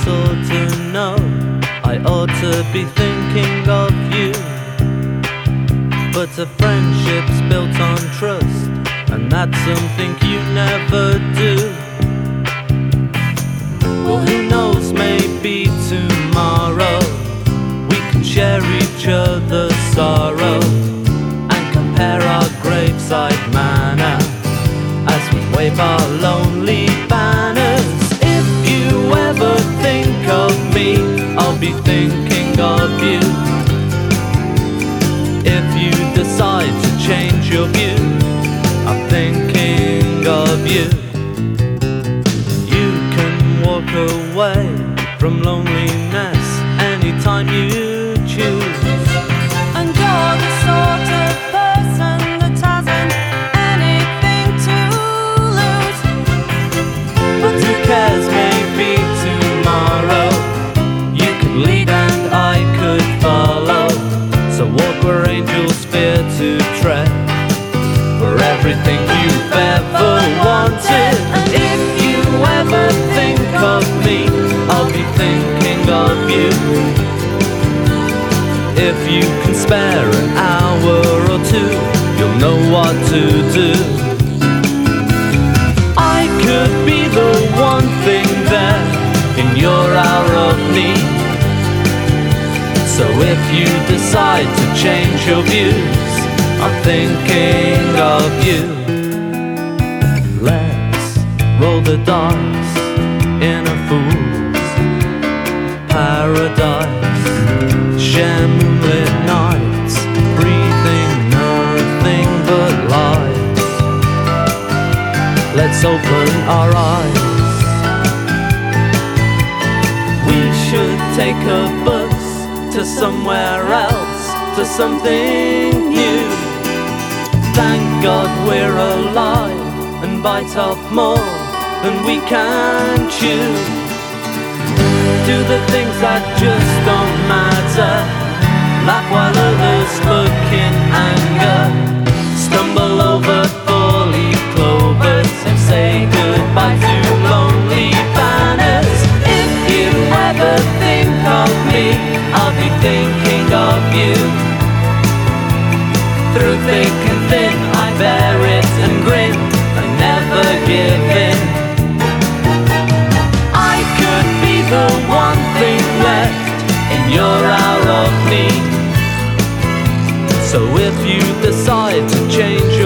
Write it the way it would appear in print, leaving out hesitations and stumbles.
sorta know I ought to be thinking of you, but a friendship's built on trust, and that's something you never do. Well, who knows, maybe tomorrow we can share each other's sorrow and compare our graveside manner as we wave our lonely banners. If you ever think of me, I'll be thinking of you. If you decide to change your view, I'm thinking of you. You can walk away from loneliness anytime you choose, And you're the sort of person that hasn't anything to lose. but who cares, maybe tomorrow you could lead and I could follow. So walk where angels fear to tread, for everything you've ever wanted. And if you ever think of me, I'll be thinking of you. If you can spare an hour or two, you'll know what to do. I could be the one thing there in your hour of need. So if you decide to change your views, I'm thinking of you. Let's roll the dice in a fool's paradise. Share moonlit nights, breathing nothing but light. Let's open our eyes. We should take a bus to somewhere else, to something new. Thank God we're alive and bite off more than we can chew. Do the things that just don't matter, laugh while others look in anger, stumble over four-leaf clovers and say goodbye to lonely banners. If you ever think of me, I'll be thinking of you. Through thick and thin, I bear it and grin and never give in. I could be the one thing left in your hour of need. So if you decide to change